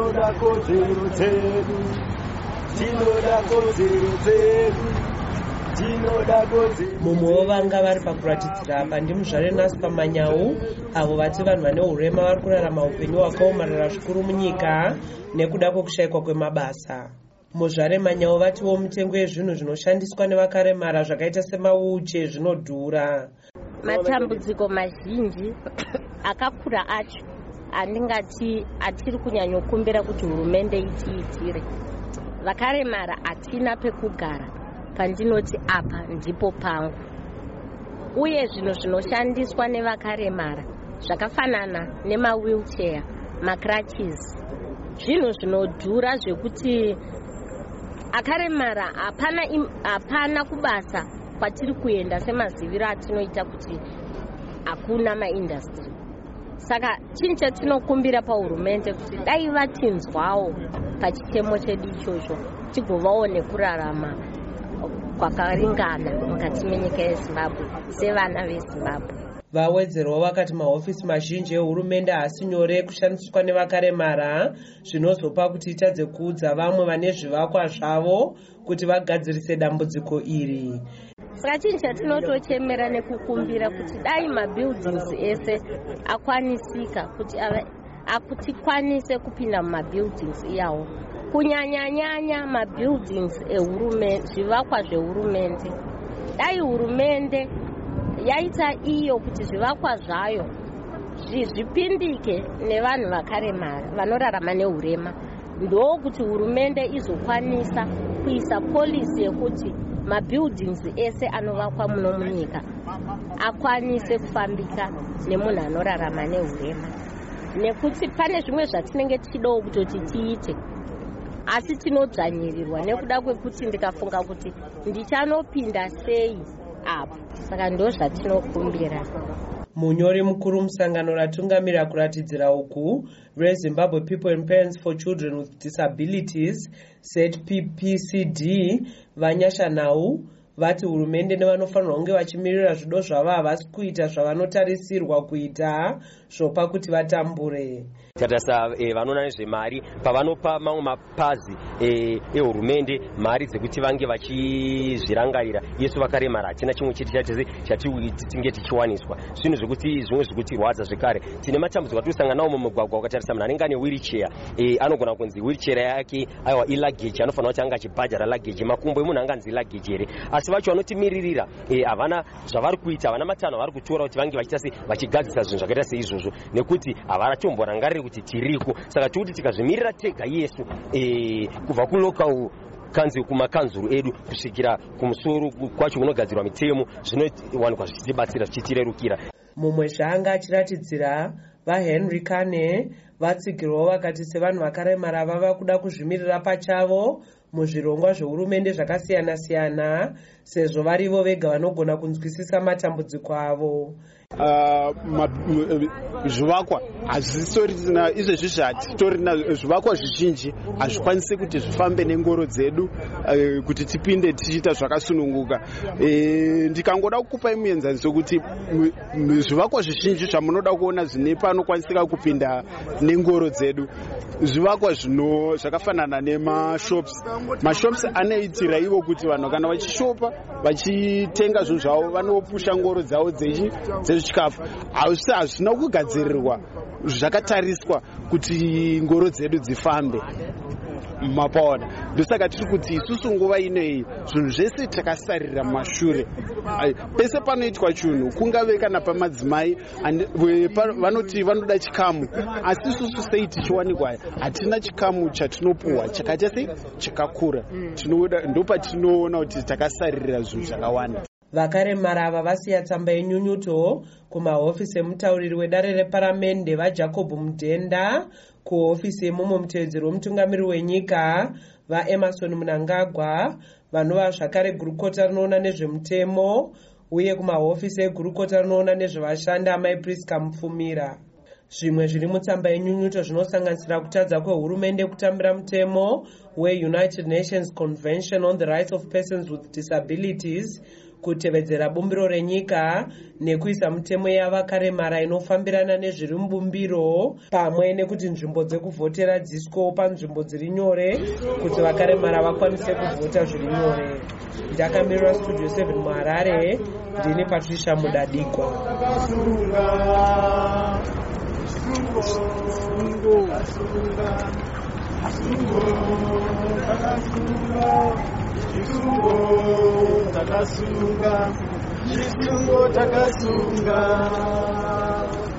tinoda kodzero dzedu, tinoda kodzero dzedu, tinoda kodzero. Mumwewo vanga vari pakuratidzira apa ndimuzvare Naspa Manyawu, avo vati vanhu vane urema vari kurarama upenyu hwakaomarara zvikuru munyika nekuda kwekushayikwa kwemabasa. Muzvare Manyawu vatiwo mitengo yezvinhu zvinoshandiswa nevakaremara zvakaita semauche zvinodhura. Matambudziko mazhinji akakura acho andingati atiri kunyanyokumbira kuti hurumende itiitire. Vakaremara hatina pekugara, pandinoti apa ndipo pangu. Uye zvinhu zvinoshandiswa nevakaremara zvakafanana nema-wheelchair, ma-crutches, zvinhu zvinodhura zvekuti akaremara hapana kubasa kwatiri kuenda semaziviro atinoita kuti hakuna maindastry. Saka chinhu chatinokumbira pahurumende kuti dai vatinzwawo pachitemo chedu ichocho tigovawo nekurarama kwakaringana mukati menyika yeZimbabwe sevana veZimbabwe. Vawedzerwa vakati mahofisi mazhinji ehurumende haasi nyore kushandiswa nevakaremara, zvinozopa kuti itadze kuudza vamwe vane zvivakwa zvavo kuti vagadzirise dambudziko iri. Saka chinhu chatinotochemera nekukumbira kuti dai mabuildings ese akwanisika kuti tikwanise kupinda mumabuildings iyawo, kunyanya mabuildings ehurumende, zvivakwa zvehurumende. Dai hurumende yaita iyo kuti zvivakwa zvayo zvipindike nevanhu vakaremara vanorarama nehurema, ndokuti hurumende izokwanisa kuisa polisi yekuti mabuildings ese anovakwa muno munyika akwanise kufambika nemunhu anorarama nehurema. Nekuti pane zvimwe zvatinenge tichidawo kutoti tiite, asi tinodzvanyirirwa nekuda kwekuti ndikafunga kuti ndichanopinda sei apo. Saka ndo zvatinokumbira. Munyori mukuru musangano ratungamira kuratidzira uku reZimbabwe People and Parents for Children with Disabilities ZPPCD Vanyasha Nau vati hurumende nevanofanirwa kunge vachimirira zvido zvavo havasi kuita zvavanotarisirwa kuita zvopa kuti vatambure. Tarasa vanoona nezvemari pavanopa mamwe mapazi ehurumende mari dzekuti vange vachizvirangarira, yesu vakaremara hatina chimwe chete chatinge tichiwaniswa. Zvinhu zvekuti rwadza zvekare. Tine matambudziko atisangana nawo mumugwagwa, ukatarisa munhu anenge ane wheelchair, anogona kunzi wheelchair yake aiwa ilageji, anofanira kuti anga achibhadhara lageji, makumbo emunhu anganzi lageji here. Asi vacho vanotimiririra havana zvavari kuita, havana matanho vari kutora kuti vange vachiita vachigadzisa zvinhu zvakaita seizvozvo, nekuti havaratomborangariri kuti tiriko. Saka tikuti tikazvimirira tega Yesu kubva kulocal kanzi kumakanzuru edu kusvikira kumusoro kwacho kunogadzirwa mitemo, zvinowanikwa zvichitibatsira zvichitirerukira. Mumwe zvaanga achiratidzira vaHenry Kane vatsigirwawo vakati sevanhu vakaremara vava kuda kuzvimirira pachavo muzvirongwa zvehurumende zvakasiyana-siyana, sezvo varivo vega vanogona kunzwisisa matambudziko avo. Zvivakwa hazvitorina izvezvi zvatitorina, zvivakwa zvizhinji hazvikwanisi kuti zvifambe nengoro dzedu kuti tipinde tichiita zvakasununguka. Ndikangoda kukupai muenzaniso kuti zvivakwa zvizhinji zvamunoda kuona zvine panokwanisika kupinda nengoro dzedu, zvivakwa zvakafanana nemashops. Mashops anoitira ivo kuti vanhu kana vachishopa vachitenga zvinhu zvavo vanopusha ngoro dzavo dzezvikafu. Hazvina kugadzirirwa zvakatariswa kuti ngoro dzedu dzifambe mapaona. Ndosaka tiri kuti isusu nguva inoyi zvinhu zvese takasarira mashure. Pese panoitwa chinhu, kungave kana pamadzimai vanoti vanoda chikamu, asi isusu sei tichiwanikwa hatina chikamu chatinopuwa chakaita sei chakakura. Ndopatinoona kuti takasarira zvinhu zvakawanda. Vakaremara ava vasiya tsamba yenyunyuto kumahofisi emutauriri wedare reparamende vaJacob Mudhenda, kuhofisi yemumo mutevedzeri womutungamiri wenyika vaEmerson Mnangagwa, vanova zvakare gurukota rinoona nezvemutemo, uye kumahofisi egurukota rinoona nezvevashandi amai Priska Mupfumira. Zvimwe zviri mutsamba yenyunyuto zvinosanganisira kutadza kwehurumende kutambira mutemo weUnited Nations Convention on the Rights of Persons with Disabilities kutevedzera bumbiro renyika nekuisa mitemo yavakaremara inofambirana nezviri mubumbiro, pamwe nekuti nzvimbo dzekuvhotera dziiswewo panzvimbo dziri nyore kuti vakaremara vakwanise kuvhota zviri nyore. Ndakamirira Studio 7 muHarare, ndini Patricia Mudadikwa. Takasunga